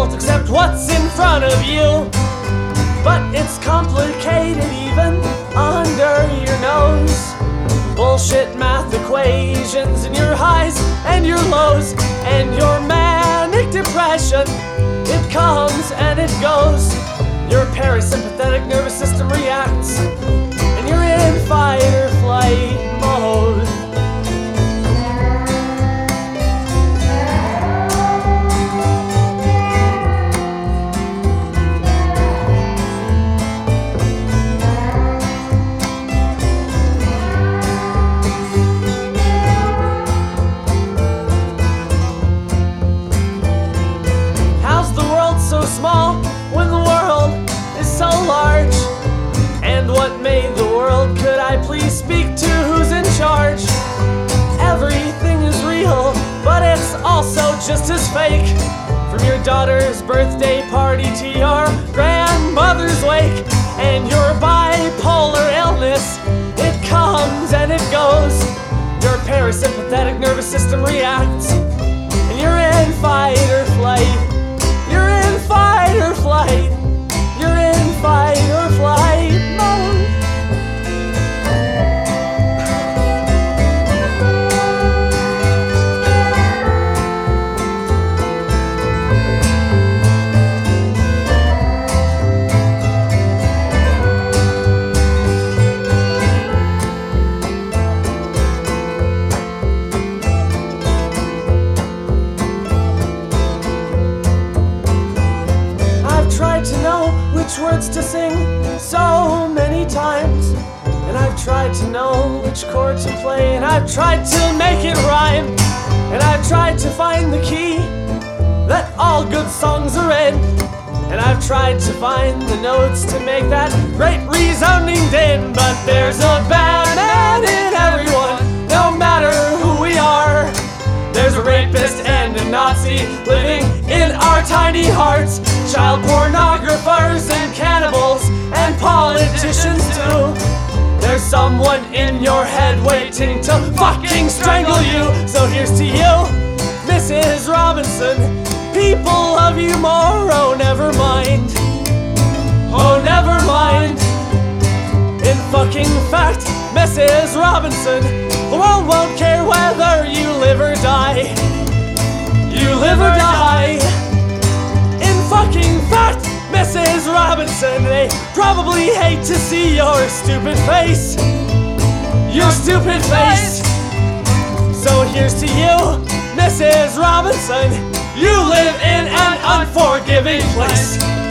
difficult to accept what's in front of you. But it's complicated even under your nose. Bullshit math equations and your highs and your lows and your manic depression. It comes and it goes. Your parasympathetic nervous system reacts and you're in fight or flight mode. Small when the world is so large. And what made the world? Could I please speak to who's in charge? Everything is real, but it's also just as fake. From your daughter's birthday party to your grandmother's wake. And your bipolar illness, it comes and it goes. Your parasympathetic nervous system reacts and you're in fight or flight. You're in fight or flight. You're in fight or flight mode. To know which words to sing so many times, and I've tried to know which chord to play, and I've tried to make it rhyme, and I've tried to find the key that all good songs are in, and I've tried to find the notes to make that great resounding din. But there's a bad man in everyone, no matter who we are. There's a rapist and a Nazi living in our tiny hearts. Child pornographers and cannibals and politicians too. There's someone in your head waiting to fucking strangle you. So here's to you, Mrs. Robinson. People love you more, oh never mind. Oh never mind. In fucking fact, Mrs. Robinson, the world won't care whether you live or die. You live or die. In fucking fact, Mrs. Robinson, they probably hate to see your stupid face. Your stupid face. So here's to you, Mrs. Robinson. You live in an unforgiving place.